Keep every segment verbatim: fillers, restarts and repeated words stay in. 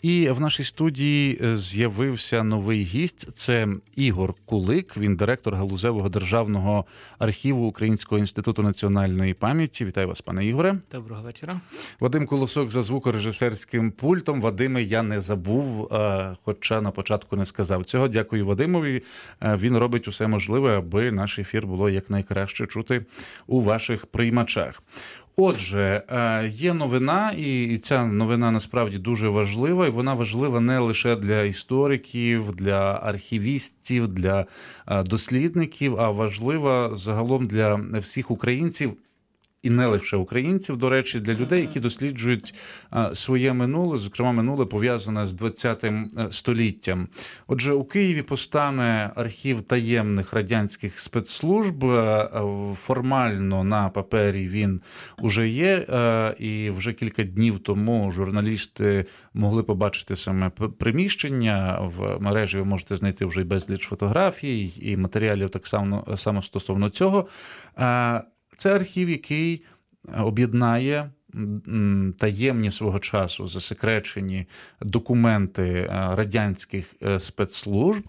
І в нашій студії з'явився новий гість. Це Ігор Кулик, він директор Галузевого державного архіву Українського інституту національної пам'яті. Вітаю вас, пане Ігоре. Доброго вечора. Вадим Колосок за звукорежисерським пультом. Вадиме, я не забув, хоча на початку не сказав цього. Дякую Вадимові. Він робить усе можливе, аби наш ефір було якнайкраще чути у ваших приймачах. Отже, є новина, і ця новина насправді дуже важлива, і вона важлива не лише для істориків, для архівістів, для дослідників, а важлива загалом для всіх українців, і не лише українців, до речі, для людей, які досліджують своє минуле, зокрема минуле пов'язане з ХХ століттям. Отже, у Києві постане архів таємних радянських спецслужб. Формально на папері він уже є, і вже кілька днів тому журналісти могли побачити саме приміщення. В мережі ви можете знайти вже й безліч фотографій і матеріалів так само, само стосовно цього. Це архів, який об'єднає таємні свого часу засекречені документи радянських спецслужб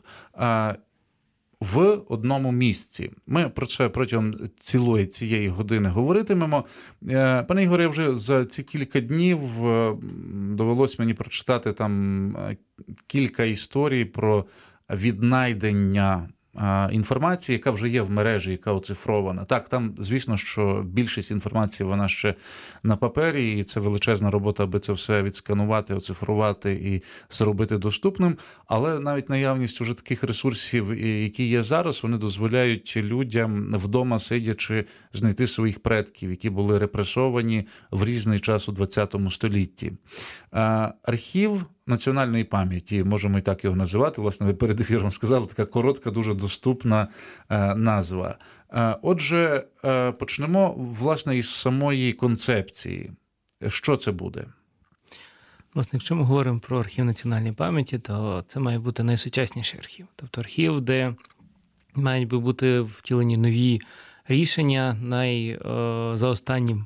в одному місці. Ми про це протягом цілої цієї години говоритимемо. Пане Ігоре, вже за ці кілька днів довелось мені прочитати там кілька історій про віднайдення інформації, яка вже є в мережі, яка оцифрована. Так, там, звісно, що більшість інформації, вона ще на папері, і це величезна робота, аби це все відсканувати, оцифрувати і зробити доступним, але навіть наявність уже таких ресурсів, які є зараз, вони дозволяють людям вдома сидячи знайти своїх предків, які були репресовані в різний час у ХХ столітті. Архів національної пам'яті, можемо і так його називати, власне, ви перед ефіром сказали, така коротка, дуже доступна е, назва. Е, отже, е, почнемо, власне, із самої концепції. Що це буде? Власне, якщо ми говоримо про архів національної пам'яті, то це має бути найсучасніший архів. Тобто архів, де мають би бути втілені нові рішення, най, е, за останнім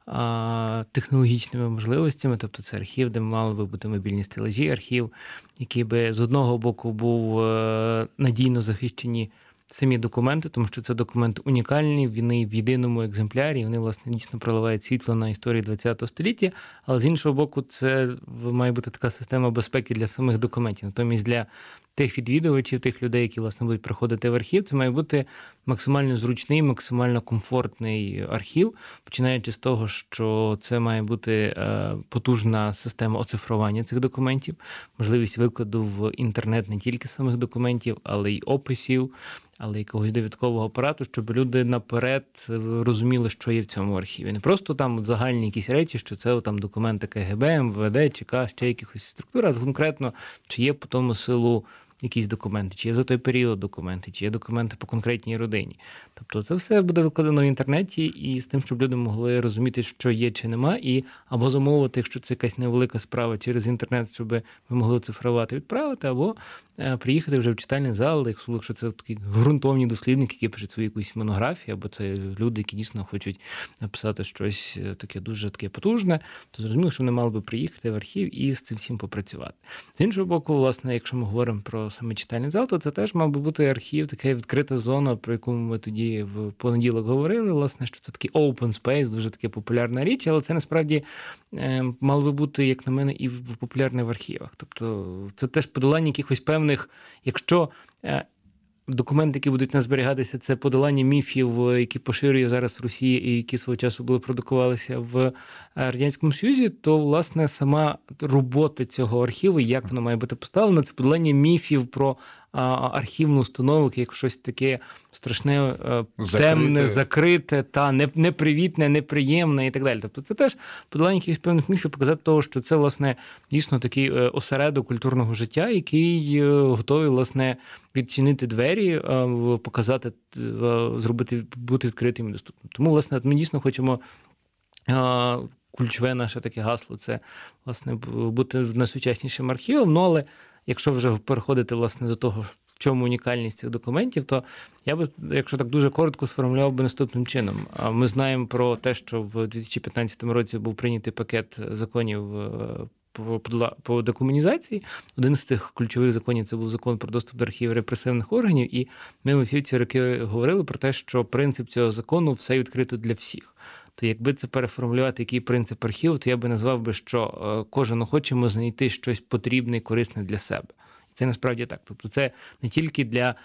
технологічними можливостями, тобто це архів, де мали би бути мобільні стелажі, архів, який би з одного боку був надійно захищені самі документи, тому що це документи унікальні, вони в єдиному екземплярі, вони, власне, дійсно проливають світло на історію ХХ століття, але з іншого боку, це має бути така система безпеки для самих документів. Натомість для тих відвідувачів, тих людей, які, власне, будуть приходити в архів, це має бути максимально зручний, максимально комфортний архів, починаючи з того, що це має бути потужна система оцифрування цих документів, можливість викладу в інтернет не тільки самих документів, але й описів, але якогось довідкового апарату, щоб люди наперед розуміли, що є в цьому архіві. Не просто там загальні якісь речі, що це там документи КГБ, МВД, ЧК, ще якихось структур, а конкретно, чи є по тому силу якісь документи, чи є за той період документи, чи є документи по конкретній родині. Тобто це все буде викладено в інтернеті і з тим, щоб люди могли розуміти, що є чи нема, і або замовити, якщо це якась невелика справа через інтернет, щоб ви могли оцифрувати, відправити, або приїхати вже в читальний зал, якщо це такі ґрунтовні дослідники, які пишуть свою якусь монографію, або це люди, які дійсно хочуть написати щось таке дуже таке потужне, то зрозуміло, що вони мали би приїхати в архів і з цим всім попрацювати. З іншого боку, власне, якщо ми говоримо про саме читальний зал, то це теж мав би бути архів, така відкрита зона, про яку ми тоді в понеділок говорили, власне, що це такий open space, дуже така популярна річ, але це насправді е, мало би бути, як на мене, і в популярне в архівах. Тобто це теж подолання якихось певних, якщо е, документи, які будуть нас зберігатися, це подолання міфів, які поширює зараз Росія і які свого часу були продукувалися в Радянському Союзі, то, власне, сама робота цього архіву, як воно має бути поставлено, це подолання міфів про архівну установу, як щось таке страшне, закрите. темне, закрите, та непривітне, неприємне і так далі. Тобто це теж подолання якихось певних міфів, показати того, що це, власне, дійсно такий осередок культурного життя, який готовий, власне, відчинити двері, показати, зробити, бути відкритим і доступним. Тому, власне, ми дійсно хочемо ключове наше таке гасло – це, власне, бути найсучаснішим архівом. Ну, але якщо вже переходити, власне, до того, в чому унікальність цих документів, то я би, якщо так дуже коротко, сформулював би наступним чином. Ми знаємо про те, що в дві тисячі п'ятнадцятому році був прийнятий пакет законів по, по декомунізації. Один з тих ключових законів – це був закон про доступ до архівів репресивних органів, і ми всі ці роки говорили про те, що принцип цього закону – все відкрито для всіх. То якби це переформулювати, який принцип архіву, то я би назвав би, що кожен охоче може знайти щось потрібне і корисне для себе. Це насправді так. Тобто це не тільки для...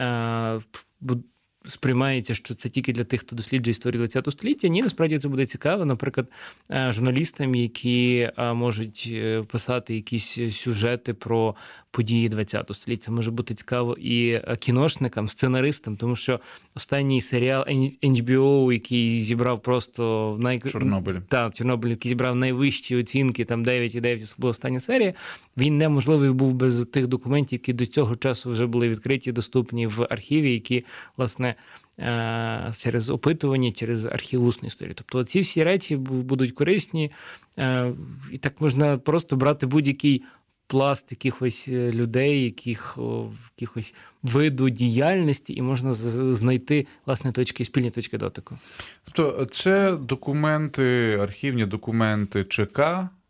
сприймається, що це тільки для тих, хто досліджує історію ХХ століття. Ні, насправді це буде цікаво, наприклад, журналістам, які можуть писати якісь сюжети про події ХХ століття. Це може бути цікаво і кіношникам, сценаристам, тому що останній серіал ейч бі о, який зібрав просто... Най... Чорнобиль. Так, Чорнобиль, який зібрав найвищі оцінки, там дев'ять і дев'ять, особливо остання серія, він неможливий був без тих документів, які до цього часу вже були відкриті, доступні в архіві, які, власне, через опитування, через архів усної історії. Тобто ці всі речі будуть корисні, і так можна просто брати будь-який пласт якихось людей, яких, якихось виду діяльності, і можна знайти, власне, точки, спільні точки дотику. Тобто це документи, архівні документи ЧК,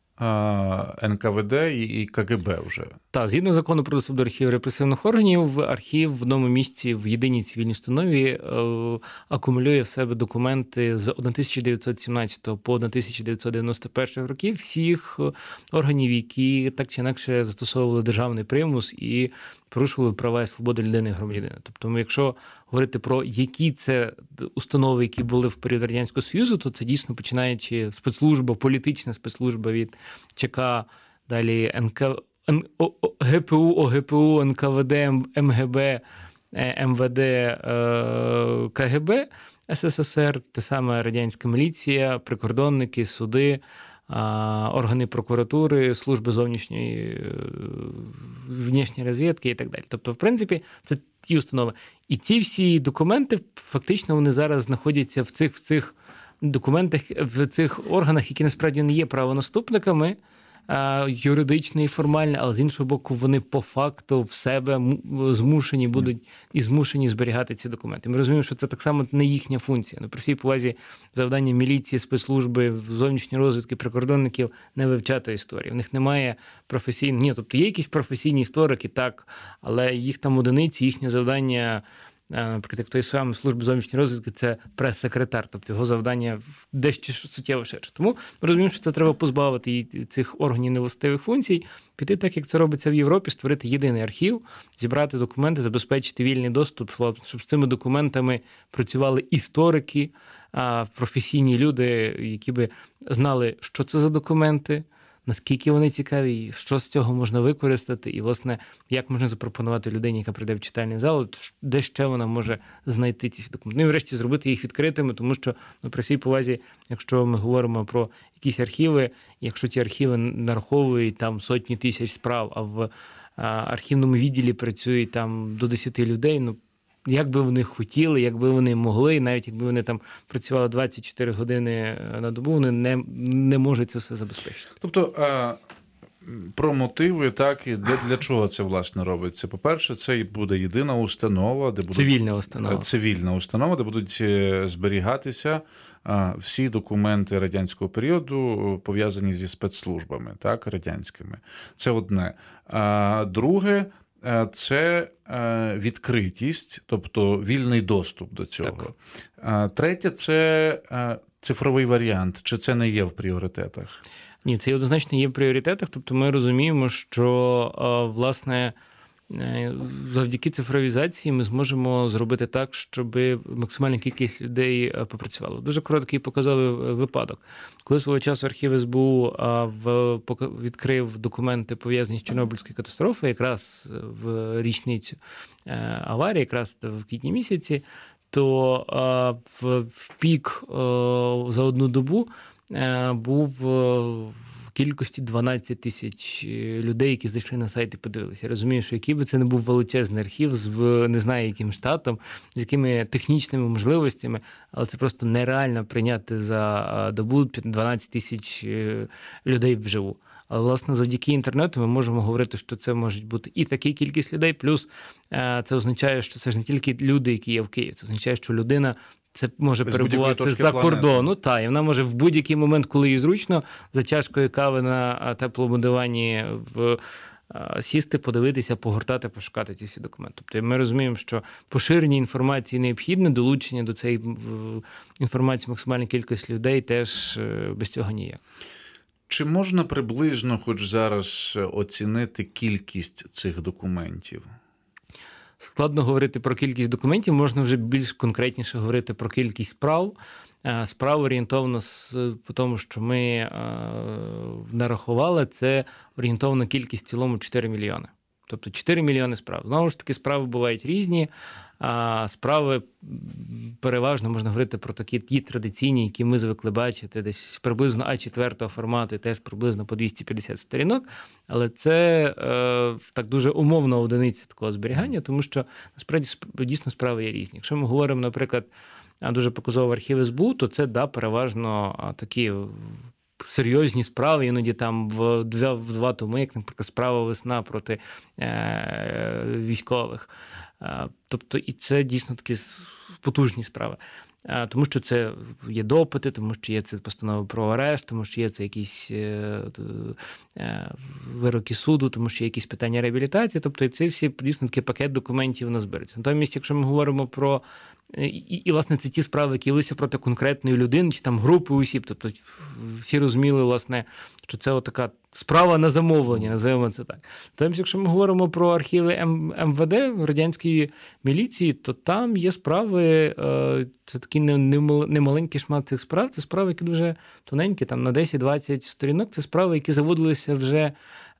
ен ка ве де і ка ге бе вже. Так, згідно закону про доступ до архівів репресивних органів, архів в одному місці в єдиній цивільній установі е, акумулює в себе документи з тисяча дев'ятсот сімнадцятого по тисяча дев'ятсот дев'яносто перший років всіх органів, які так чи інакше застосовували державний примус і порушували права і свободи людини і громадянина. Тобто, якщо говорити про які це установи, які були в період Радянського Союзу, то це дійсно починаючи спецслужба, політична спецслужба від ЧК, далі ен ка ге пе у, о ге пе у, ен ка ве де, ем ге бе, ем ве де, ка ге бе ес ес ес ер, те саме радянська міліція, прикордонники, суди, органи прокуратури, служби зовнішньої внішньої розвідки і так далі. Тобто, в принципі, це ті установи. І ці всі документи, фактично, вони зараз знаходяться в цих, в цих документах, в цих органах, які насправді не є правонаступниками, юридично і формально, але з іншого боку, вони по факту в себе змушені будуть і змушені зберігати ці документи. Ми розуміємо, що це так само не їхня функція. Ну, при всій повазі завдання міліції, спецслужби, зовнішньої розвідки, прикордонників не вивчати історію. В них немає професійних... Ні, тобто є якісь професійні історики, так, але їх там одиниці, їхнє завдання... Наприклад, як той самий служби зовнішньої розвідки, це прес-секретар, тобто його завдання дещо суттєво ширше. Тому ми розуміємо, що це треба позбавити цих органів невластивих функцій, піти так, як це робиться в Європі, створити єдиний архів, зібрати документи, забезпечити вільний доступ, щоб з цими документами працювали історики, професійні люди, які би знали, що це за документи, наскільки вони цікаві, що з цього можна використати, і, власне, як можна запропонувати людині, яка прийде в читальний зал, де ще вона може знайти ці документи. Ну і врешті зробити їх відкритими, тому що, ну, при всій повазі, якщо ми говоримо про якісь архіви, якщо ті архіви нараховують там сотні тисяч справ, а в архівному відділі працюють там до десяти людей, ну, як би вони хотіли, як би вони могли, навіть якби вони там працювали двадцять чотири години на добу, вони не, не можуть це все забезпечити. Тобто а, про мотиви, так, і для, для чого це, власне, робиться? По-перше, це буде єдина установа, де будуть... Цивільна установа. Цивільна установа, де будуть зберігатися а, всі документи радянського періоду, пов'язані зі спецслужбами, так, радянськими. Це одне. А, друге, це відкритість, тобто вільний доступ до цього. Так. Третє – це цифровий варіант. Чи це не є в пріоритетах? Ні, це однозначно є в пріоритетах. Тобто ми розуміємо, що, власне, завдяки цифровізації ми зможемо зробити так, щоб максимальна кількість людей попрацювала. Дуже короткий показовий випадок. Коли свого часу архів ес бе у відкрив документи, пов'язані з Чорнобильською катастрофою, якраз в річницю аварії, якраз в квітні місяці, то в пік за одну добу був в кількості дванадцять тисяч людей, які зайшли на сайт і подивилися. Я розумію, що який би це не був величезний архів з не знаю яким штатом, з якими технічними можливостями, але це просто нереально прийняти за добу дванадцять тисяч людей вживу. Але, власне, завдяки інтернету ми можемо говорити, що це може бути і така кількість людей, плюс це означає, що це ж не тільки люди, які є в Києві, це означає, що людина це може З перебувати за кордону, та, і вона може в будь-який момент, коли їй зручно, за чашкою кави на теплому дивані в сісти, подивитися, погортати, пошукати ці всі документи. Тобто ми розуміємо, що поширення інформації необхідне, долучення до цієї інформації максимальної кількості людей теж без цього ніяк. Чи можна приблизно хоч зараз оцінити кількість цих документів? Складно говорити про кількість документів, можна вже більш конкретніше говорити про кількість справ. Справ орієнтовно по тому, що ми нарахували, це орієнтовна кількість в цілому чотири мільйони. Тобто чотири мільйони справ. Знову ж таки, справи бувають різні, а справи переважно можна говорити про такі ті традиційні, які ми звикли бачити, десь приблизно а чотири формату, теж приблизно по двісті п'ятдесят сторінок, але це е, так дуже умовна одиниця такого зберігання, тому що насправді дійсно справи є різні. Якщо ми говоримо, наприклад, дуже показово архів ес бе у, то це, да, переважно такі серйозні справи, іноді там в два, в два томи, як, наприклад, справа «Весна» проти е, військових. Е, тобто, і це дійсно такі потужні справи. Е, тому що це є допити, тому що є це постанова про арешт, тому що є це якісь е, е, вироки суду, тому що є якісь питання реабілітації. Тобто, це всі дійсно такий пакет документів назбирається. Натомість, якщо ми говоримо про І, і, власне, це ті справи, які велися проти конкретної людини, чи там групи осіб. Тобто всі розуміли, власне, що це отака справа на замовлення, називаємо це так. Тобто, якщо ми говоримо про архіви ем ве де, радянської міліції, то там є справи, це такий немаленький шмат цих справ, це справи, які дуже тоненькі, там на десять-двадцять сторінок, це справи, які заводилися вже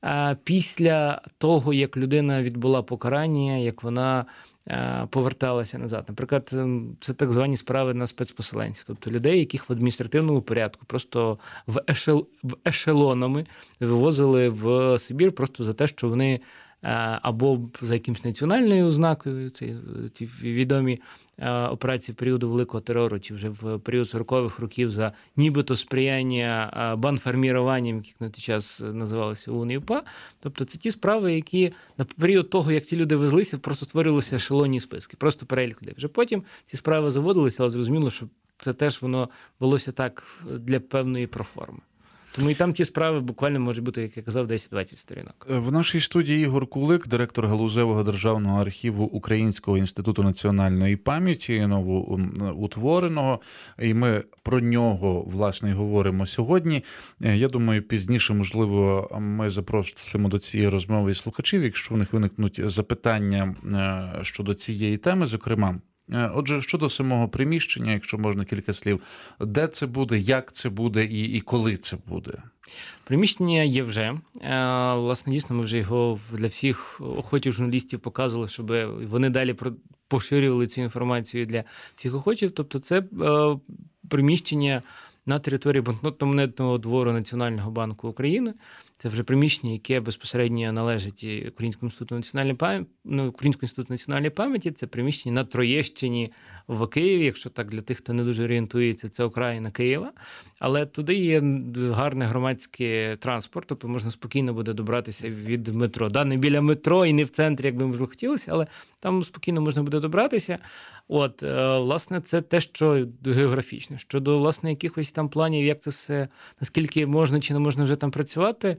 після того, як людина відбула покарання, як вона поверталася назад. Наприклад, це так звані справи на спецпоселенців, тобто людей, яких в адміністративному порядку просто в, ешел... в ешелонами вивозили в Сибір просто за те, що вони або за якимось національною ознакою, ці, ці відомі операції в періоду Великого терору, чи вже в період сорокових років за нібито сприяння бандформіруванням, яких на той час називалося ОУН і УПА. Тобто це ті справи, які на період того, як ці люди везлися, просто створювалися ешелонні списки, просто перелік людей. Вже потім ці справи заводилися, але зрозуміло, що це теж воно велося так для певної проформи. Тому і там ті справи буквально можуть бути, як я казав, десять-двадцять сторінок. В нашій студії Ігор Кулик, директор Галузевого державного архіву Українського інституту національної пам'яті, новоутвореного. І ми про нього, власне, і говоримо сьогодні. Я думаю, пізніше, можливо, ми запросимо до цієї розмови і слухачів, якщо в них виникнуть запитання щодо цієї теми, зокрема. Отже, щодо самого приміщення, якщо можна кілька слів, де це буде, як це буде і, і коли це буде? Приміщення є вже. Власне, дійсно, ми вже його для всіх охочих журналістів показували, щоб вони далі поширювали цю інформацію для всіх охочих. Тобто це приміщення на території банкнотно-монетного двору Національного банку України. Це вже приміщення, яке безпосередньо належить Українському інституту національної пам'яті, ну, Українському інституту національної пам'яті. Це приміщення на Троєщині в Києві. Якщо так для тих, хто не дуже орієнтується, це окраїна Києва. Але туди є гарний громадський транспорт, тобто можна спокійно буде добратися від метро. Да, не біля метро і не в центрі, як би можливо хотілося, але там спокійно можна буде добратися. От, власне, це те, що географічно. Щодо, власне, якихось там планів, як це все, наскільки можна чи не можна вже там працювати,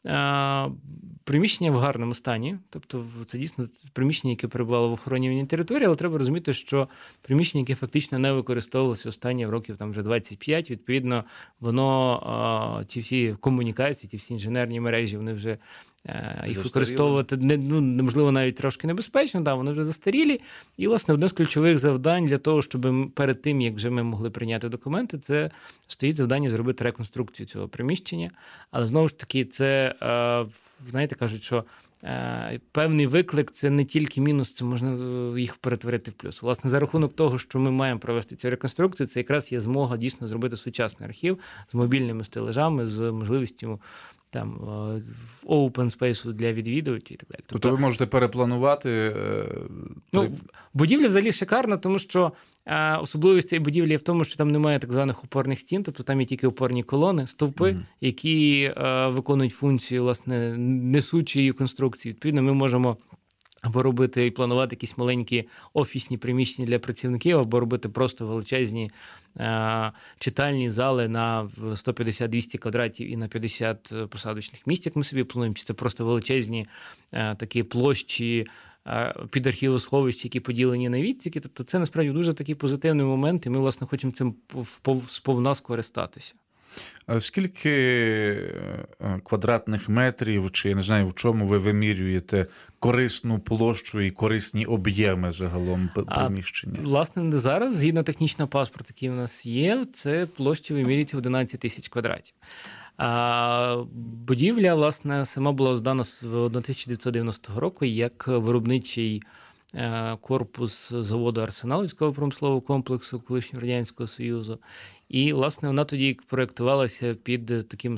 приміщення в гарному стані. Тобто це дійсно приміщення, яке перебувало в охоронюваній території, але треба розуміти, що приміщення, яке фактично не використовувалося останні років там вже двадцять п'ять, відповідно, воно, ті всі комунікації, ті всі інженерні мережі, вони вже їх використовувати не, ну, неможливо навіть трошки небезпечно, да, вони вже застарілі. І, власне, одне з ключових завдань для того, щоб перед тим, як вже ми могли прийняти документи, це стоїть завдання зробити реконструкцію цього приміщення. Але, знову ж таки, це знаєте, кажуть, що е, певний виклик – це не тільки мінус, це можна їх перетворити в плюс. Власне, за рахунок того, що ми маємо провести цю реконструкцію, це якраз є змога дійсно зробити сучасний архів з мобільними стележами, з можливістю там open space для відвідувачів і так далі. Тобто, тобто ви можете перепланувати? Е, ну, при... Будівля взагалі шикарна, тому що е, особливість цієї будівлі є в тому, що там немає так званих опорних стін, тобто там є тільки опорні колони, стовпи, mm-hmm. які е, виконують функцію, власне, несучої конструкції. Відповідно, ми можемо або робити і планувати якісь маленькі офісні приміщення для працівників, або робити просто величезні е, читальні зали на сто п'ятдесят - двісті квадратів і на п'ятдесят посадочних місць, як ми собі плануємо. Чи це просто величезні е, такі площі е, під архівосховища, які поділені на відсіки. Тобто це насправді дуже такий позитивний момент, і ми, власне, хочемо цим сповна скористатися. Скільки квадратних метрів, чи я не знаю, в чому ви вимірюєте корисну площу і корисні об'єми загалом приміщення? А, власне, зараз, згідно технічного паспорту, який у нас є, це площа вимірюється в одинадцять тисяч квадратів. А будівля, власне, сама була здана з тисяча дев'ятсот дев'яностого року як виробничий корпус заводу «Арсенал» військово-промислового комплексу колишнього Радянського Союзу. І, власне, вона тоді проєктувалася під таким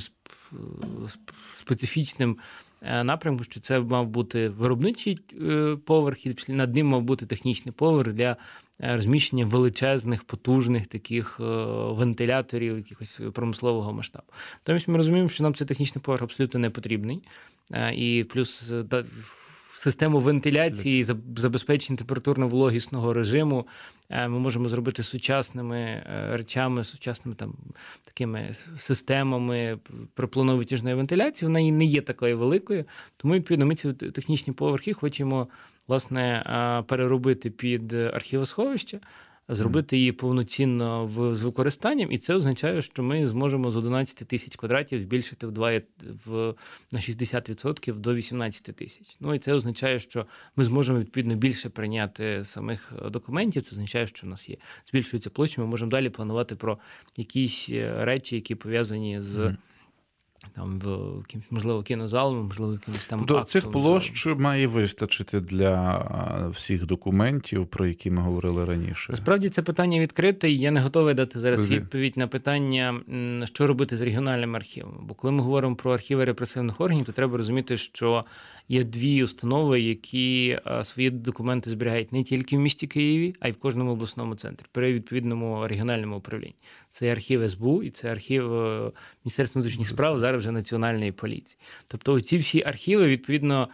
специфічним напрямком, що це мав бути виробничий поверх, і над ним мав бути технічний поверх для розміщення величезних, потужних таких вентиляторів якихось промислового масштабу. Тобто ми розуміємо, що нам цей технічний поверх абсолютно не потрібний. І плюс систему вентиляції, забезпечення температурно-вологісного режиму ми можемо зробити сучасними речами, сучасними там такими системами припланово-витяжної вентиляції. Вона не є такою великою, тому, відповідно, ми ці технічні поверхи хочемо, власне, переробити під архівосховище, зробити її повноцінно в, з використанням, і це означає, що ми зможемо з одинадцять тисяч квадратів збільшити вдвоє в, на шістдесят відсотків до вісімнадцять тисяч. Ну і це означає, що ми зможемо, відповідно, більше прийняти самих документів, це означає, що в нас є збільшується площа, ми можемо далі планувати про якісь речі, які пов'язані з mm. там, в, можливо, кінозалом, можливо, якимось там До актом. Цих площ має вистачити для всіх документів, про які ми говорили раніше? Насправді це питання відкрите, і я не готовий дати зараз відповідь на питання, що робити з регіональним архівом. Бо коли ми говоримо про архіви репресивних органів, то треба розуміти, що є дві установи, які свої документи зберігають не тільки в місті Києві, а й в кожному обласному центрі, при відповідному регіональному управлінні. Це архів ес бе у і це архів Міністерства внутрішніх справ, зараз вже Національної поліції. Тобто ці всі архіви, відповідно,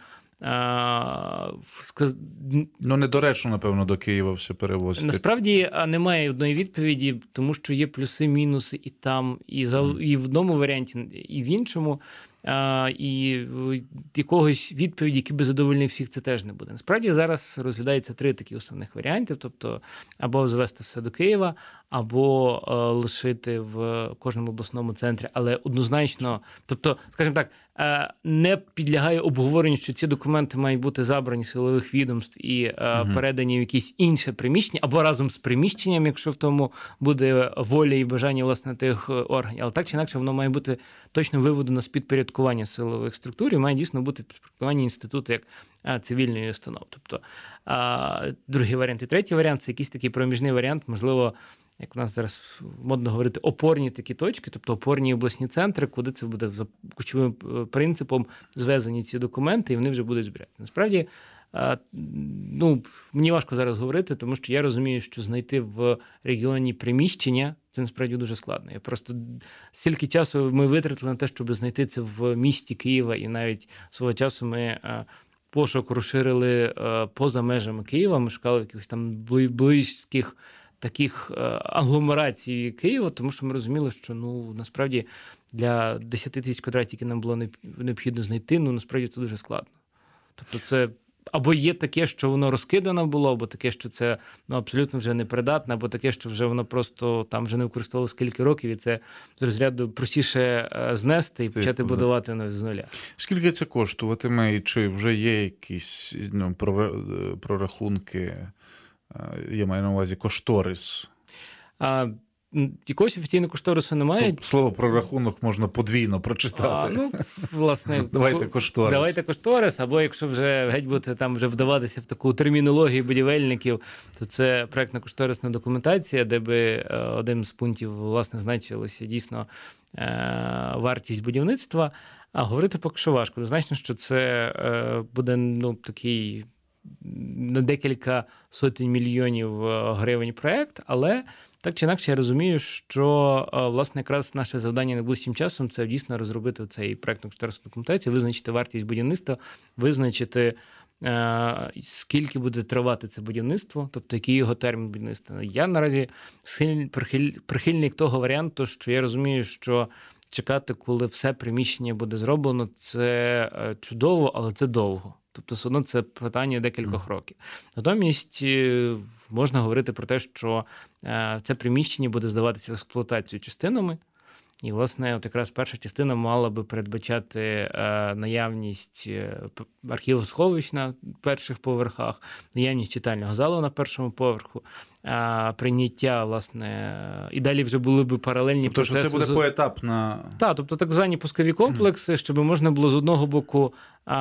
А, сказ... Ну, недоречно, напевно, до Києва все перевозити. Насправді немає одної відповіді, тому що є плюси, мінуси і там, і, за... mm. і в одному варіанті, і в іншому. А, і якогось відповіді, який би задовольнив всіх, це теж не буде. Насправді зараз розглядається три такі основних варіанти, тобто або звести все до Києва, або а, лишити в кожному обласному центрі, але однозначно, тобто, скажімо так, а, не підлягає обговоренню, що ці документи мають бути забрані з силових відомств і а, угу. передані в якесь інше приміщення, або разом з приміщенням, якщо в тому буде воля і бажання, власне, тих органів. Але так чи інакше, воно має бути точно виведено з підпорядкування силових структур і має дійсно бути підпорядкування інституту як цивільної установи. Тобто, другий варіант і третій варіант – це якийсь такий проміжний варіант, можливо, як у нас зараз модно говорити, опорні такі точки, тобто опорні обласні центри, куди це буде за ключовим принципом звезені ці документи, і вони вже будуть збирати. Насправді, ну, мені важко зараз говорити, тому що я розумію, що знайти в регіоні приміщення – це насправді дуже складно. Я просто стільки часу ми витратили на те, щоб знайти це в місті Києва, і навіть свого часу ми пошук розширили поза межами Києва, ми шукали якихось там близьких таких агломерацій Києва, тому що ми розуміли, що, ну, насправді для десять тисяч квадратів, які нам було необхідно знайти, ну, насправді це дуже складно. Тобто це або є таке, що воно розкидано було, або таке, що це, ну, абсолютно вже непридатне, або таке, що вже воно просто там вже не використовувалося кілька років, і це з розряду простіше знести і почати будувати з нуля. Скільки це коштуватиме, і чи вже є якісь, ну, прорахунки, я маю на увазі кошторис? А, якогось офіційного кошторису немає. Слово про рахунок можна подвійно прочитати. А, ну, власне, давайте кошторис. Давайте кошторис, або якщо вже геть бути там вже вдаватися в таку термінологію будівельників, то це проектно-кошторисна документація, де би одним з пунктів, власне, значилося дійсно вартість будівництва. А говорити поки що важко. Значно, що це буде, ну, такий на декілька сотень мільйонів гривень проєкт, але так чи інакше я розумію, що, власне, якраз наше завдання найближчим часом – це дійсно розробити цей проєктно-кошторисну документацію, визначити вартість будівництва, визначити, скільки буде тривати це будівництво, тобто який його термін будівництва. Я наразі прихильник того варіанту, що я розумію, що чекати, коли все приміщення буде зроблено, це чудово, але це довго. Тобто, все одно це питання декількох років. Натомість можна говорити про те, що це приміщення буде здаватися в експлуатацію частинами. І, власне, от якраз перша частина мала би передбачати наявність архівосховищ на перших поверхах, наявність читального залу на першому поверху, прийняття, власне, і далі вже були б паралельні тобто, процеси. Тобто, це буде поетапна... Так, тобто так звані пускові комплекси, щоб можна було з одного боку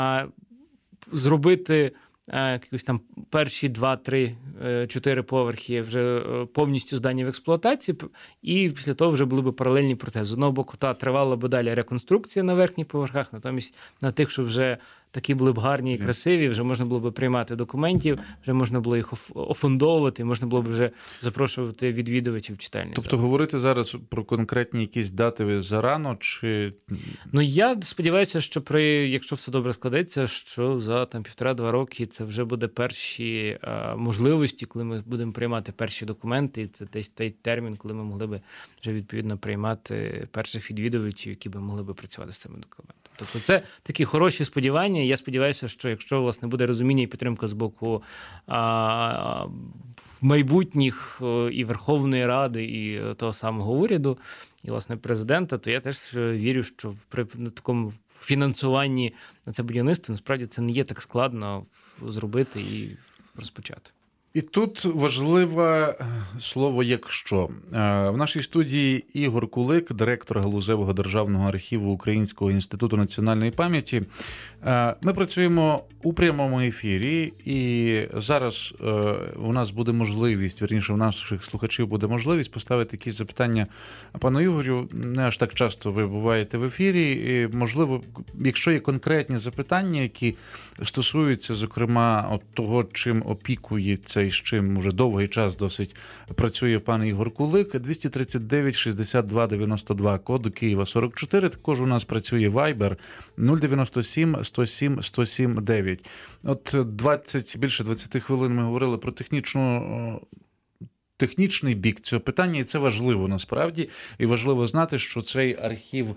зробити якісь там перші два, три, чотири поверхи вже повністю здані в експлуатації, і після того вже були б паралельні процеси. З одного боку, та тривала б далі реконструкція на верхніх поверхах, натомість на тих, що вже такі були б гарні і красиві, вже можна було б приймати документів, вже можна було їх офондовувати, можна було б вже запрошувати відвідувачів в читальні. Тобто зали. Говорити зараз про конкретні якісь дати зарано, чи... Ну, я сподіваюся, що при, якщо все добре складеться, що за там півтора-два роки це вже буде перші а, можливості, коли ми будемо приймати перші документи, і це десь той термін, коли ми могли б вже відповідно приймати перших відвідувачів, які б могли б працювати з цими документами. Тобто це такі хороші сподівання. Я сподіваюся, що якщо, власне, буде розуміння і підтримка з боку а, майбутніх і Верховної Ради, і того самого уряду, і, власне, президента, то я теж вірю, що при такому фінансуванні на це будівництво, насправді, це не є так складно зробити і розпочати. І тут важливе слово «якщо». В нашій студії Ігор Кулик, директор Галузевого державного архіву Українського інституту національної пам'яті. Ми працюємо у прямому ефірі, і зараз у нас буде можливість, вірніше, у наших слухачів буде можливість поставити якісь запитання пану Ігорю. Не аж так часто ви буваєте в ефірі. І, можливо, якщо є конкретні запитання, які стосуються, зокрема, от того, чим опікується і з чим вже довгий час досить працює пан Ігор Кулик, двісті тридцять дев'ять шістдесят два дев'яносто два, код Києва сорок чотири. Також у нас працює Viber нуль дев'яносто сім сто сім сто сім дев'ять. От двадцять, більше двадцять хвилин ми говорили про технічну технічний бік цього питання, і це важливо насправді. І важливо знати, що цей архів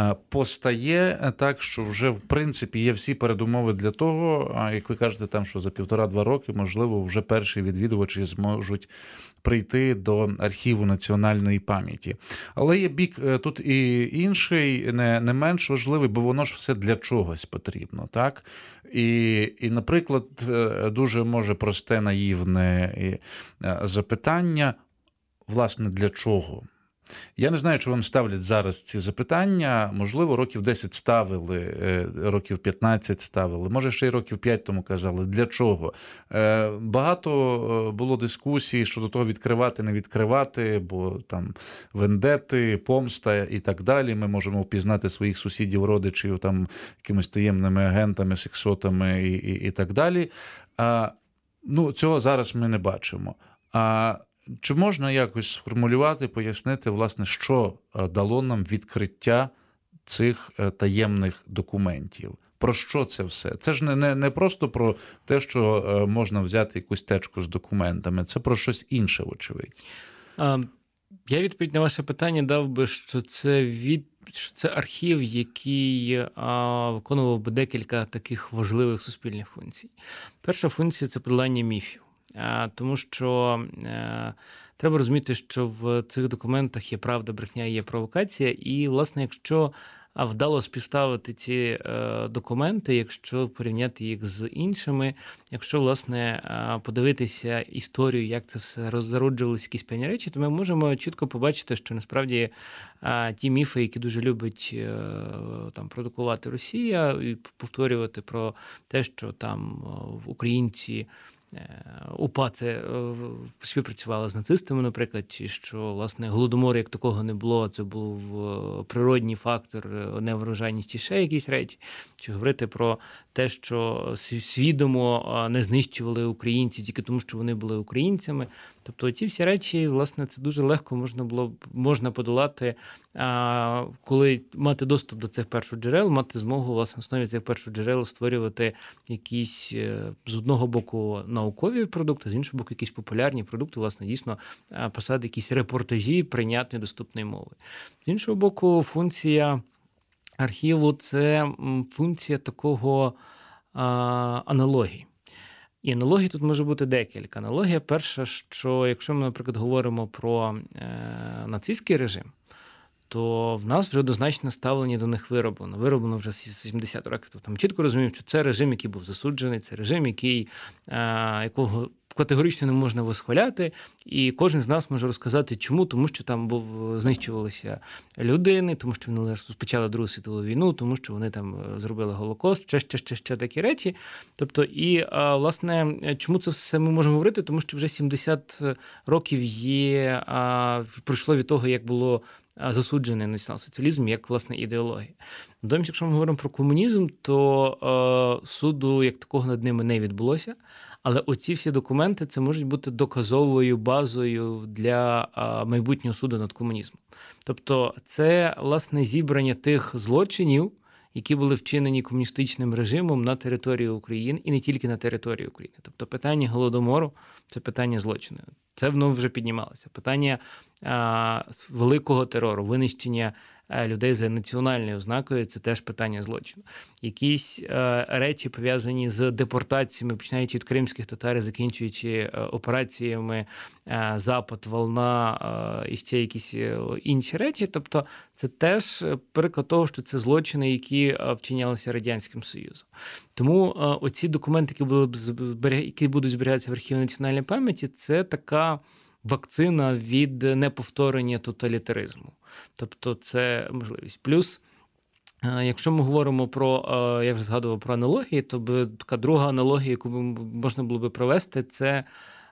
постає так, що вже в принципі є всі передумови для того, як ви кажете, там, що за півтора-два роки, можливо, вже перші відвідувачі зможуть прийти до архіву національної пам'яті. Але є бік тут і інший, не, не менш важливий, бо воно ж все для чогось потрібно, так? І, і наприклад, дуже, може, просте, наївне запитання, власне, для чого? Я не знаю, чи вам ставлять зараз ці запитання. Можливо, років десять ставили, років п'ятнадцять ставили, може, ще й років п'ять тому казали. Для чого? Багато було дискусій щодо того, відкривати, не відкривати, бо там вендети, помста і так далі. Ми можемо впізнати своїх сусідів, родичів, там, якимись таємними агентами, сексотами і, і, і так далі. А, ну, цього зараз ми не бачимо. А чи можна якось сформулювати, пояснити, власне, що дало нам відкриття цих таємних документів? Про що це все? Це ж не, не, не просто про те, що можна взяти якусь течку з документами. Це про щось інше, вочевидь. Я відповідь на ваше питання дав би, що це, від... що це архів, який а, виконував би декілька таких важливих суспільних функцій. Перша функція – це подолання міфів. Тому що е, треба розуміти, що в цих документах є правда, брехня, є провокація. І, власне, якщо а вдало співставити ці е, документи, якщо порівняти їх з іншими, якщо, власне, е, подивитися історію, як це все роз- якісь певні речі, то ми можемо чітко побачити, що насправді е, ті міфи, які дуже любить е, там продукувати Росія, і повторювати про те, що там е, українці УПА це співпрацювала з нацистами, наприклад, чи що, власне, голодомору як такого не було, це був природній фактор, неврожайність і ще якісь речі, чи говорити про те, що свідомо не знищували українців тільки тому, що вони були українцями. Тобто ці всі речі, власне, це дуже легко можна було можна подолати, коли мати доступ до цих першоджерел, мати змогу, власне, на основі цих першоджерел створювати якісь, з одного боку, наукові продукти, з іншого боку, якісь популярні продукти, власне, дійсно писати якісь репортажі прийнятної доступної мови. З іншого боку, функція архіву – це функція такого а, аналогії. І аналогій тут може бути декілька. Аналогія перша, що якщо ми, наприклад, говоримо про е, нацистський режим, то в нас вже однозначне ставлення до них вироблено. Вироблено вже з сімдесятих років. Тобто ми чітко розуміємо, що це режим, який був засуджений, це режим, який, е, якого категорично не можна восхваляти, і кожен з нас може розказати, чому, тому що там був, знищувалися людини, тому що вони розпочали Другу світову війну, тому що вони там зробили Голокост, ще, ще, ще, ще такі речі. Тобто, і, власне, чому це все ми можемо говорити? Тому що вже сімдесят років є, пройшло від того, як було засуджений націонал-соціалізм як, власне, ідеологія. Натомість, якщо ми говоримо про комунізм, то е, суду як такого над ними не відбулося, але оці всі документи, це можуть бути доказовою базою для е, майбутнього суду над комунізмом. Тобто це, власне, зібрання тих злочинів, які були вчинені комуністичним режимом на території України і не тільки на території України. Тобто питання Голодомору – це питання злочину. Це воно вже піднімалося. Питання а, великого терору, винищення а, людей за національною ознакою – це теж питання злочину. Якісь а, речі, пов'язані з депортаціями, починаючи від кримських татар, і закінчуючи а, операціями а, Запад, Волна а, і ще якісь інші речі. Тобто це теж приклад того, що це злочини, які а, вчинялися Радянським Союзом. Тому а, оці документи, які, були, які будуть зберігатися в архіві національної пам'яті, це така вакцина від неповторення тоталітаризму. Тобто це можливість. Плюс, якщо ми говоримо про, я вже згадував про аналогії, то би така друга аналогія, яку можна було би провести, це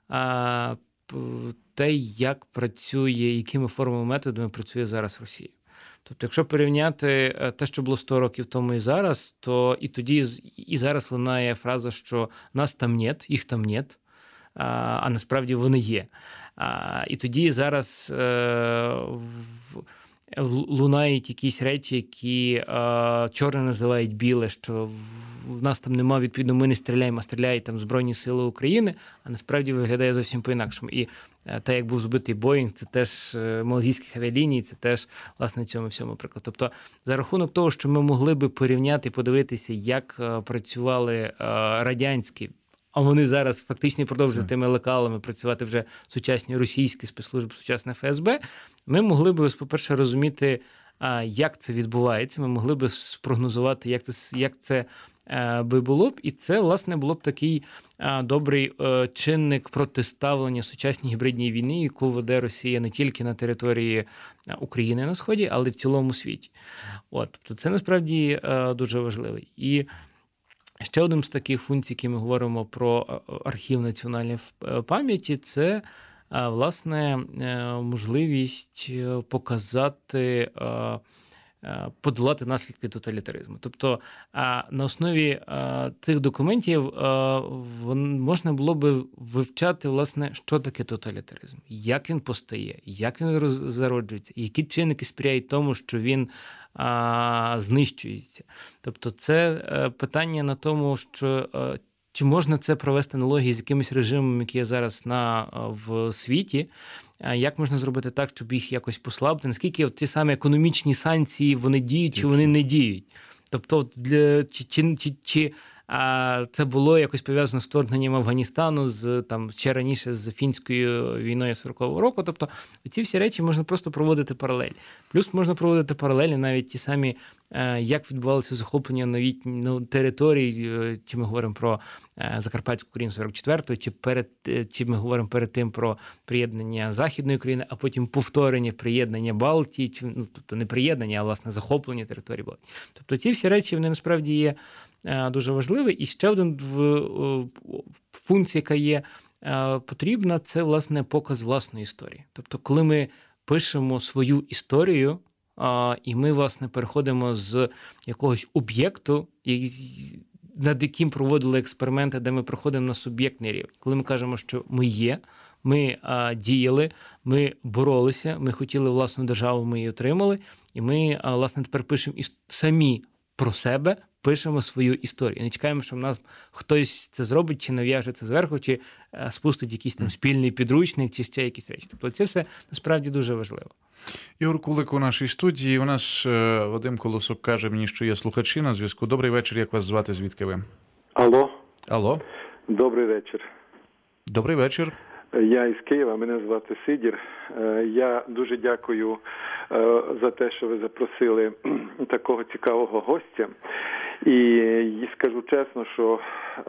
те, як працює, якими формами, методами працює зараз Росія. Тобто, якщо порівняти те, що було сто років тому і зараз, то і тоді, і зараз лунає фраза, що нас там нет, їх там нет, а, а насправді вони є. А, і тоді зараз е, в, лунають якісь речі, які е, чорне називають біле, що в нас там нема, відповідно, ми не стріляємо, а стріляють там Збройні Сили України, а насправді виглядає зовсім по-інакшому. І те, як був збитий Боїнг, це теж малазійських авіаліній, це теж, власне, цьому всьому приклад. Тобто, за рахунок того, що ми могли би порівняти, подивитися, як працювали радянські, а вони зараз фактично продовжують тими лекалами працювати вже сучасні російські спецслужби, сучасне Ф С Б, ми могли б, по-перше, розуміти, як це відбувається, ми могли б спрогнозувати, як це, як це би було б, і це, власне, було б такий добрий чинник протиставлення сучасній гібридній війні, яку веде Росія не тільки на території України на Сході, але й в цілому світі. От, тобто це, насправді, дуже важливо. І ще один з таких функцій, які ми говоримо про архів національної пам'яті, це, власне, можливість показати, подолати наслідки тоталітаризму. Тобто на основі цих документів можна було би вивчати, власне, що таке тоталітаризм, як він постає, як він зароджується, які чинники сприяють тому, що він знищується. Тобто це питання на тому, що чи можна це провести аналогії з якимось режимом, який є зараз на, в світі, як можна зробити так, щоб їх якось послабити, наскільки ті самі економічні санкції, вони діють чи вони не діють. Тобто для, чи, чи, чи, чи а це було якось пов'язано з вторгненням Афганістану, з там ще раніше з фінською війною сорокового року. Тобто ці всі речі можна просто проводити паралель. Плюс можна проводити паралелі навіть ті самі, як відбувалося захоплення новіть, ну, територій, чи ми говоримо про Закарпатську Україну сорок четвертого, чи перед чи ми говоримо перед тим про приєднання Західної України, а потім повторення приєднання Балтії, чи, ну, тобто не приєднання, а власне захоплення території Балтії. Тобто ці всі речі, вони насправді є дуже важливі. І ще один функція, яка є потрібна, це, власне, показ власної історії. Тобто, коли ми пишемо свою історію, і ми, власне, переходимо з якогось об'єкту, над яким проводили експерименти, де ми проходимо на суб'єктний рівень. Коли ми кажемо, що ми є, ми а, діяли, ми боролися, ми хотіли власну державу, ми її отримали, і ми, а, власне, тепер пишемо і самі про себе, пишемо свою історію. Не чекаємо, що в нас хтось це зробить, чи нав'яже це зверху, чи а, спустить якийсь там спільний підручник, чи ще якісь речі. Тобто це все насправді дуже важливо. Ігор Кулик у нашій студії. У нас е, Вадим Колосок каже мені, що є слухачі на зв'язку. Добрий вечір, як вас звати, звідки ви? Алло. Алло. Добрий вечір. Добрий вечір. Я із Києва, мене звати Сидір. Я дуже дякую за те, що ви запросили такого цікавого гостя. І скажу чесно, що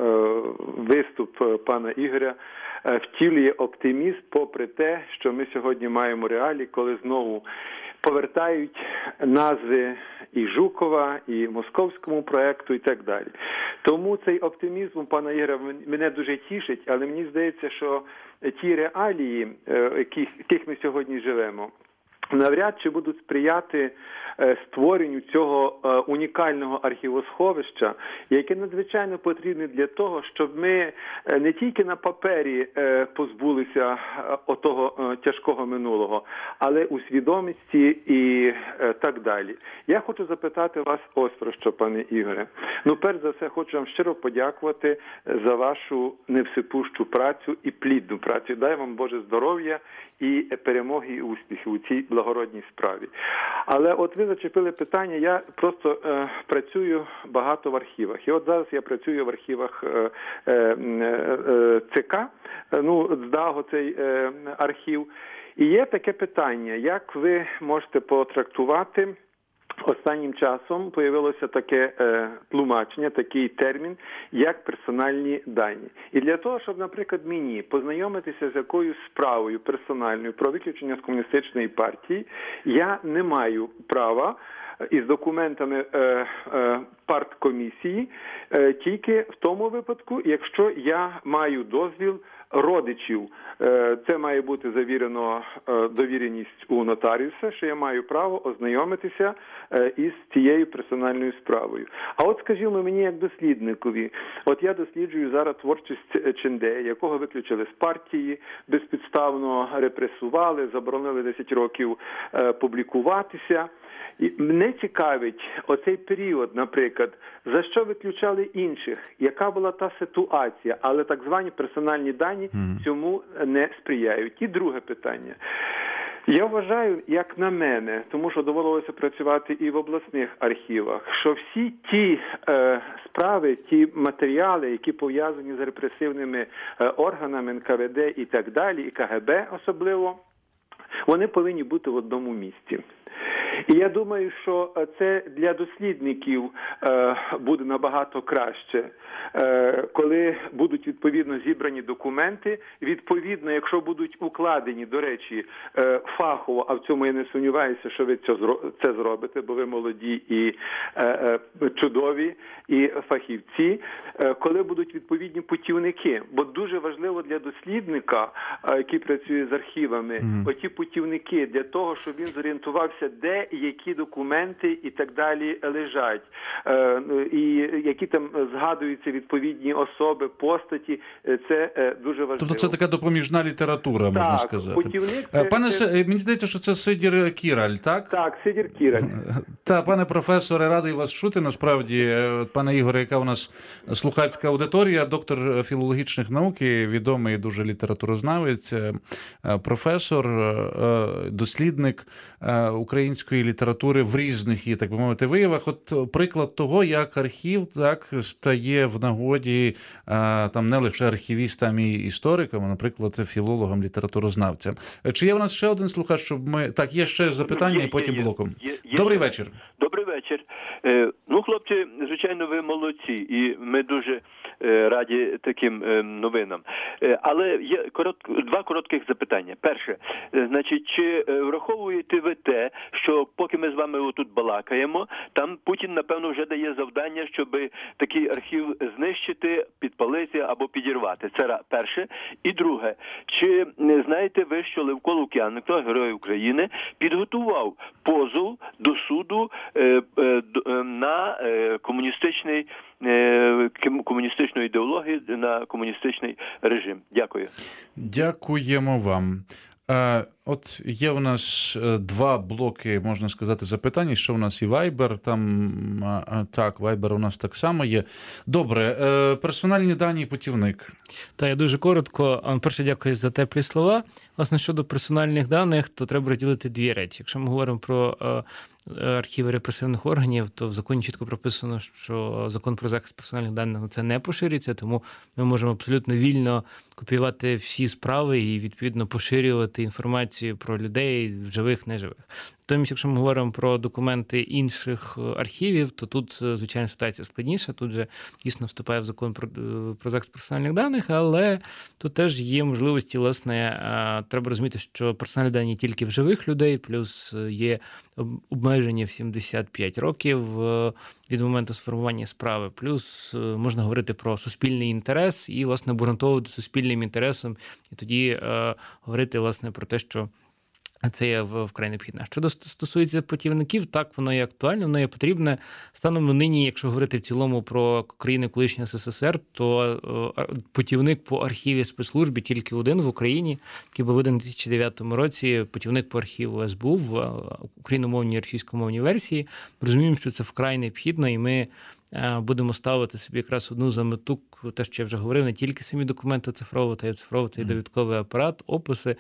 виступ пана Ігоря втілює оптимізм, попри те, що ми сьогодні маємо реалії, коли знову повертають назви і Жукова, і московському проекту, і так далі. Тому цей оптимізм у пана Ігоря мене дуже тішить, але мені здається, що ті реалії, в яких, яких ми сьогодні живемо, навряд чи будуть сприяти створенню цього унікального архівосховища, яке надзвичайно потрібне для того, щоб ми не тільки на папері позбулися отого тяжкого минулого, але у свідомості і так далі. Я хочу запитати вас ось про що, пане Ігоре. Ну, перш за все, хочу вам щиро подякувати за вашу невсипущу працю і плідну працю. Дай вам Боже здоров'я і перемоги, і успіхи у цій благородній справі. Але от ви зачепили питання, я просто е, працюю багато в архівах. І от зараз я працюю в архівах е, е, е, ЦК, ну, ЗДАГО цей е, архів. І є таке питання, як ви можете потрактувати. Останнім часом появилося таке е, тлумачення, такий термін, як персональні дані. І для того, щоб, наприклад, мені познайомитися з якоюсь справою персональною про виключення з комуністичної партії, я не маю права із документами е, е, парткомісії е, тільки в тому випадку, якщо я маю дозвіл родичів. Це має бути завірено довіреність у нотаріуса, що я маю право ознайомитися із цією персональною справою. А от, скажімо, мені як дослідникові, от я досліджую зараз творчість Чендея, якого виключили з партії, безпідставно репресували, заборонили десять років публікуватися. І мене цікавить оцей період, наприклад, за що виключали інших, яка була та ситуація, але так звані персональні дані цьому не сприяють. І друге питання. Я вважаю, як на мене, тому що доводилося працювати і в обласних архівах, що всі ті е, справи, ті матеріали, які пов'язані з репресивними е, органами ен ка ве де і так далі, і ка ге бе особливо, вони повинні бути в одному місці. І я думаю, що це для дослідників е, буде набагато краще, е, коли будуть відповідно зібрані документи, відповідно, якщо будуть укладені, до речі, е, фахово, а в цьому я не сумніваюся, що ви це зробите, бо ви молоді і е, е, чудові, і фахівці, е, коли будуть відповідні путівники. Бо дуже важливо для дослідника, е, який працює з архівами, mm. оті путівники для того, щоб він зорієнтувався, де які документи і так далі лежать, е, і які там згадуються відповідні особи, постаті, це е, дуже важливо. Тобто це така допоміжна література, так, можна сказати. Путівник це, пане, це... мені здається, що це Сидір Кіраль, так? Так, Сидір Кіраль. Та, пане професоре, радий вас чути, насправді. Пане Ігоре, яка у нас слухацька аудиторія, доктор філологічних наук, відомий дуже літературознавець, професор, дослідник української української літератури в різних її, так би мовити, виявах. От приклад того, як архів так стає в нагоді а, там не лише архівістам і історикам, а, наприклад, філологам, літературознавцям. Чи є в нас ще один слухач, щоб ми... Так, є ще запитання, Є, і потім є, є. блоком. Є, є. Добрий вечір. Добрий вечір. Е, ну, хлопці, звичайно, ви молодці, і ми дуже е, раді таким е, новинам. Е, але є коротко, два коротких запитання. Перше, е, значить, чи е, враховуєте ви те, що поки ми з вами тут балакаємо, там Путін, напевно, вже дає завдання, щоб такий архів знищити, підпалити або підірвати. Це ра- перше. І друге, чи не знаєте ви, що Левко Лук'яненко, Герой України, підготував позов до суду е, е, д- на е, комуністичний е, ком- комуністичну ідеологію, на комуністичний режим. Дякую. Дякуємо вам. Е, От є у нас е, два блоки, можна сказати, запитань. Що у нас і Viber, там, а, а, так, Viber у нас так само є. Добре, е, персональні дані, путівник. Та я дуже коротко. Перше, дякую за теплі слова. Власне, щодо персональних даних, то треба розділити дві речі. Якщо ми говоримо про е, архіви репресивних органів, то в законі чітко прописано, що закон про захист персональних даних на це не поширюється, тому ми можемо абсолютно вільно копіювати всі справи і, відповідно, поширювати інформацію про людей, живих, неживих. Натомість, якщо ми говоримо про документи інших архівів, то тут, звичайно, ситуація складніша. Тут же дійсно вступає в закон про, про захист персональних даних, але тут теж є можливості, власне, треба розуміти, що персональні дані тільки в живих людей, плюс є обмеження в сімдесят п'ять років від моменту сформування справи, плюс можна говорити про суспільний інтерес і, власне, обґрунтовувати суспільним інтересом, і тоді е, говорити, власне, про те, що це є вкрай необхідно. Щодо стосується путівників, так, воно є актуальне, воно є потрібне. Станом на нині, якщо говорити в цілому про країни колишнього СССР, то путівник по архіві спецслужбі тільки один в Україні, який був виданий у дві тисячі дев'ятому році, путівник по архіву ес бе у в україномовній і російськомовній версії. Розуміємо, що це вкрай необхідно, і ми будемо ставити собі якраз одну за мету, те, що я вже говорив, не тільки самі документи оцифровувати, а й оцифровувати і довідковий апарат, описи,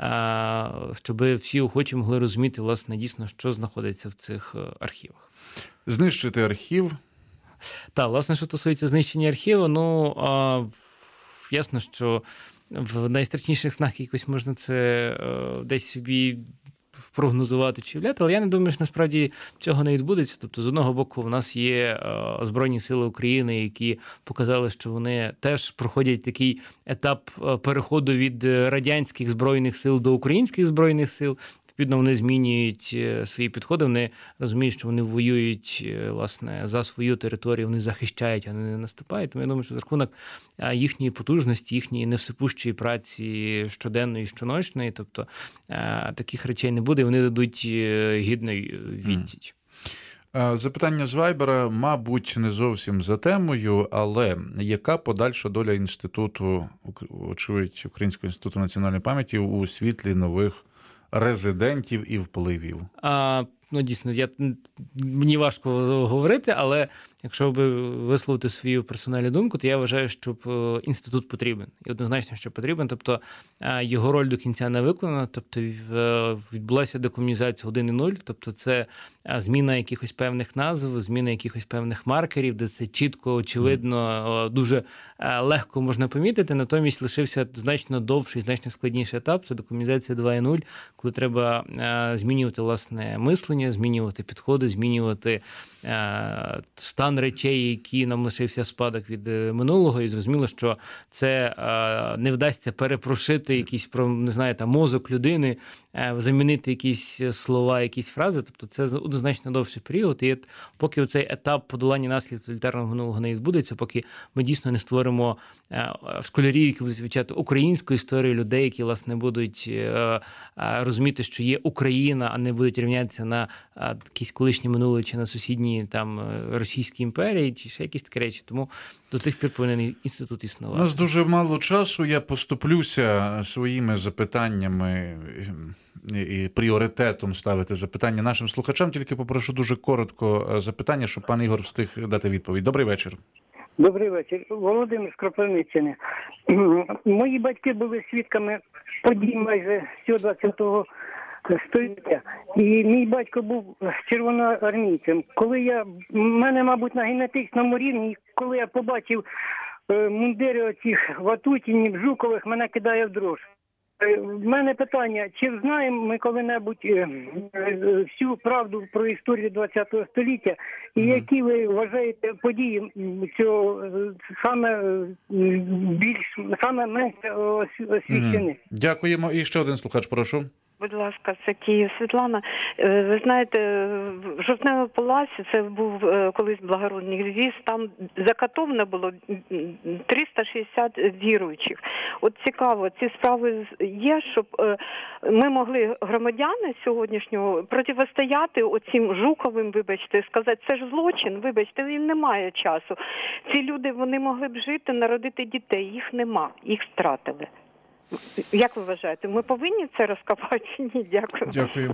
щоб всі охочі могли розуміти, власне, дійсно, що знаходиться в цих архівах. Знищити архів. Так, власне, що стосується знищення архіву, ну, а, ясно, що в найстрашніших снах якось можна це а, десь собі прогнозувати чи вляти, але я не думаю, що насправді цього не відбудеться. Тобто, з одного боку, в нас є е, Збройні сили України, які показали, що вони теж проходять такий етап переходу від радянських Збройних сил до українських Збройних сил. Відповідно, вони змінюють свої підходи, вони розуміють, що вони воюють, власне, за свою територію, вони захищають, а не наступають. Тому я думаю, що за рахунок їхньої потужності, їхньої невсипущої праці щоденної, щоночної, тобто таких речей не буде, вони дадуть гідний відсіч. Запитання з Вайбера, мабуть, не зовсім за темою, але яка подальша доля інституту, очевидь, Українського інституту національної пам'яті у світлі нових резидентів і впливів? А, ну, дійсно, я, мені важко говорити, але якщо би висловити свою персональну думку, то я вважаю, що інститут потрібен. І однозначно, що потрібен. Тобто його роль до кінця не виконана, тобто відбулася декомунізація один і нуль, тобто це зміна якихось певних назв, зміна якихось певних маркерів, де це чітко, очевидно, дуже легко можна помітити, натомість лишився значно довший, значно складніший етап, це декомунізація два і нуль, коли треба змінювати, власне, мислення, змінювати підходи, змінювати стан речей, які нам лишився спадок від минулого, і зрозуміло, що це не вдасться перепрошити якийсь, не знаю, там, мозок людини, замінити якісь слова, якісь фрази, тобто це однозначно довший період, і поки цей етап подолання наслідків тоталітарного минулого не відбудеться, поки ми дійсно не створимо школярів, які будуть вивчати українську історію, людей, які, власне, будуть розуміти, що є Україна, а не будуть рівнятися на якісь колишні минуле чи на сусідні там Російські імперії, чи ще якісь такі речі. Тому до тих пір повинен інститут існувати. У нас дуже мало часу, я поступлюся своїми запитаннями і пріоритетом ставити запитання нашим слухачам, тільки попрошу дуже коротко запитання, щоб пан Ігор встиг дати відповідь. Добрий вечір. Добрий вечір. Володимир з Кропивниччини. Мої батьки були свідками подій майже всього ХХ століття. І мій батько був червоноармійцем. Коли я, в мене, мабуть, на генетичному рівні, коли я побачив е, мундири оцих Ватутінів, Жукових, мене кидає в дрож. Е, В мене питання, чи знаємо ми коли-небудь е, е, всю правду про історію ХХ століття, і які ви вважаєте події м, цього е, саме е, більш, саме менше ос- освічені? Мгм. Дякуємо. І ще один слухач, прошу. Будь ласка, це Київ, Світлана. Е, Ви знаєте, в Жовтневому палаці, це був е, колись благородний віз, там закатовано було триста шістдесят віруючих. От цікаво, ці справи з- є, щоб е, ми могли, громадяни сьогоднішнього, протистояти оцим Жуковим, вибачте, сказати, це ж злочин, вибачте, він не має часу. Ці люди, вони могли б жити, народити дітей, їх нема, їх втратили. Як ви вважаєте, ми повинні це розкопати чи ні? Дякую. Дякую.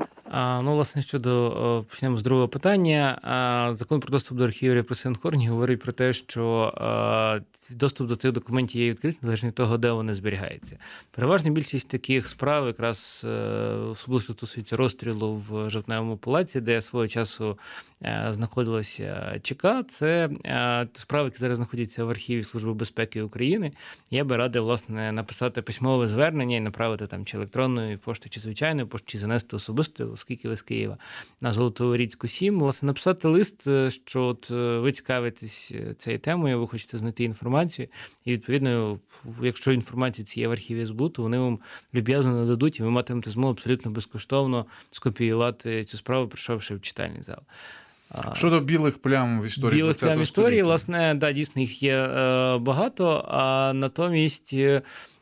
А, ну, власне, щодо о, почнемо з другого питання. А, закон про доступ до архівів репресивних органів говорить про те, що а, ці- доступ до цих документів є відкритим, залежно від того, де вони зберігаються. Переважна більшість таких справ якраз е, особливо що стосується розстрілу в Жовтневому палаці, де свого часу е, знаходилося ЧК. Це е, справи, які зараз знаходяться в архіві Служби безпеки України. Я би радив, власне, написати письмове звернення і направити там чи електронною поштою, чи звичайною поштою, чи занести особисто, оскільки ви з Києва, на Золотоурічську сім. Власне, написати лист, е, що от е, ви цікавитесь е, цією темою, ви хочете знайти інформацію, і, відповідно, в- якщо інформація цієї в архіві СБУ, то вони вам люб'язно нададуть, і ви матимете змогу абсолютно безкоштовно скопіювати цю справу, прийшовши в читальний зал. А, Щодо білих плям в історії Білих ХХ плям історії, століття. власне, да, дійсно їх є е, багато, а натомість е,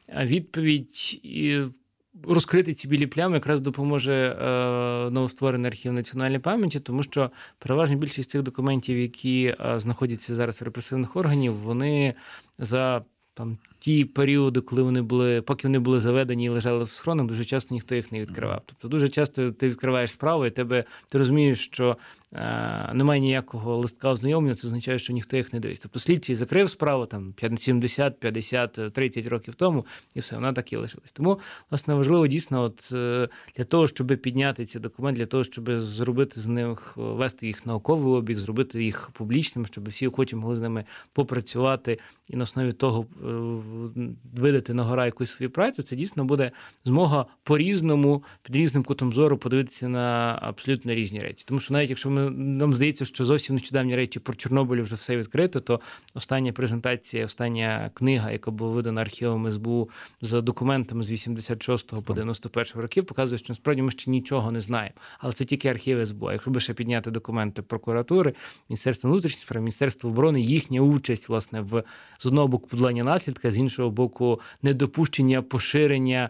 відповідь і розкрити ці білі плями якраз допоможе е, новостворений архів національної пам'яті, тому що переважна більшість цих документів, які е, знаходяться зараз в репресивних органів, вони за там ті періоди, коли вони були, поки вони були заведені і лежали в схронах, дуже часто ніхто їх не відкривав. Тобто дуже часто ти відкриваєш справу, і тебе ти розумієш, що е, немає ніякого листка ознайомлення, це означає, що ніхто їх не дивиться. Тобто слідчий закрив справу там сімдесят, п'ятдесят, тридцять років тому, і все, вона так і лишилась. Тому, власне, важливо дійсно, от е, для того, щоб підняти ці документи, для того, щоб зробити з них, вести їх науковий обіг, зробити їх публічним, щоб всі охочі могли з ними попрацювати і на основі того е, видати на гора якусь свою працю, це дійсно буде змога по-різному, під різним кутом зору подивитися на абсолютно різні речі. Тому що навіть якщо ми, нам здається, що зовсім нещодавні речі про Чорнобиль вже все відкрито, то остання презентація, остання книга, яка була видана архівом СБУ за документами з вісімдесят шостого по дев'яносто перший років, показує, що насправді ми ще нічого не знаємо. Але це тільки архів СБУ. А якщо би ще підняти документи прокуратури, Міністерства внутрішніх справ, Міністерства оборони, їхня участь, власне, в з одного боку подолання наслідка, з іншого боку недопущення поширення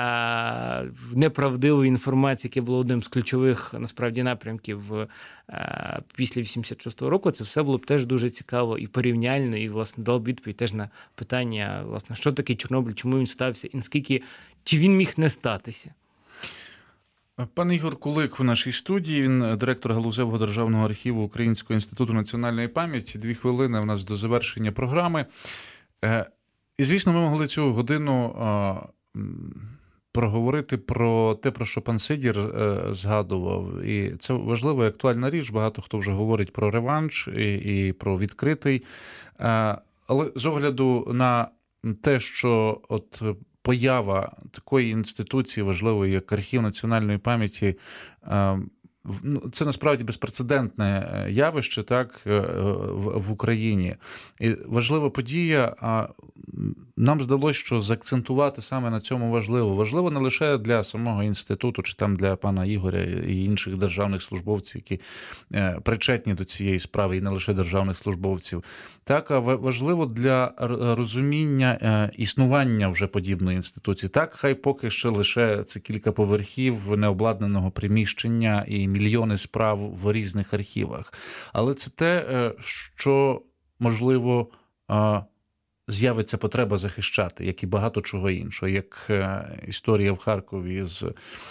а, неправдивої інформації, яке було одним з ключових насправді напрямків а, після вісімдесят шостого року, це все було б теж дуже цікаво і порівняльно, і, власне, дало б відповідь теж на питання, власне, що таке Чорнобиль, чому він стався, і наскільки, чи він міг не статися. Пан Ігор Кулик в нашій студії, він директор Галузевого державного архіву Українського інституту національної пам'яті. Дві хвилини в нас до завершення програми. І, звісно, ми могли цю годину проговорити про те, про що пан Сидір згадував. І це важлива і актуальна річ. Багато хто вже говорить про реванш і, і про відкритий. Але з огляду на те, що от поява такої інституції важливої, як Архів національної пам'яті, це насправді безпрецедентне явище, так, в Україні. І важлива подія, а нам здалося, що заакцентувати саме на цьому важливо. Важливо не лише для самого інституту, чи там для пана Ігоря і інших державних службовців, які причетні до цієї справи, і не лише державних службовців. Так, а важливо для розуміння існування вже подібної інституції. Так, хай поки що лише це кілька поверхів необладнаного приміщення і мільйони справ в різних архівах. Але це те, що, можливо, з'явиться потреба захищати, як і багато чого іншого, як історія в Харкові з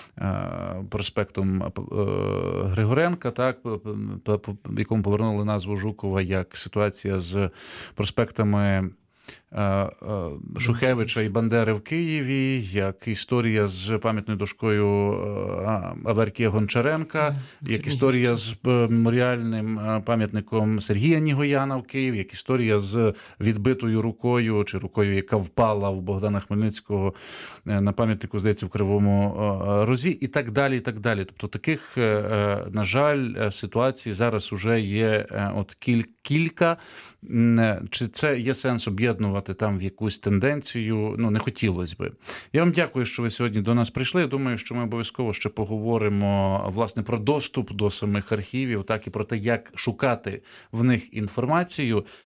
проспектом Григоренка, так, в якому повернули назву Жукова, як ситуація з проспектами Шухевича і Бандери в Києві, як історія з пам'ятною дошкою Аверкія Гончаренка, як історія з меморіальним пам'ятником Сергія Нігояна в Києві, як історія з відбитою рукою, чи рукою, яка впала в Богдана Хмельницького на пам'ятнику, здається, в Кривому Розі, і так далі, і так далі. Тобто таких, на жаль, ситуацій зараз уже є от кілька. Чи це є сенс об'єднувати там в якусь тенденцію? Ну, не хотілося би. Я вам дякую, що ви сьогодні до нас прийшли. Я думаю, що ми обов'язково ще поговоримо, власне, про доступ до самих архівів, так і про те, як шукати в них інформацію.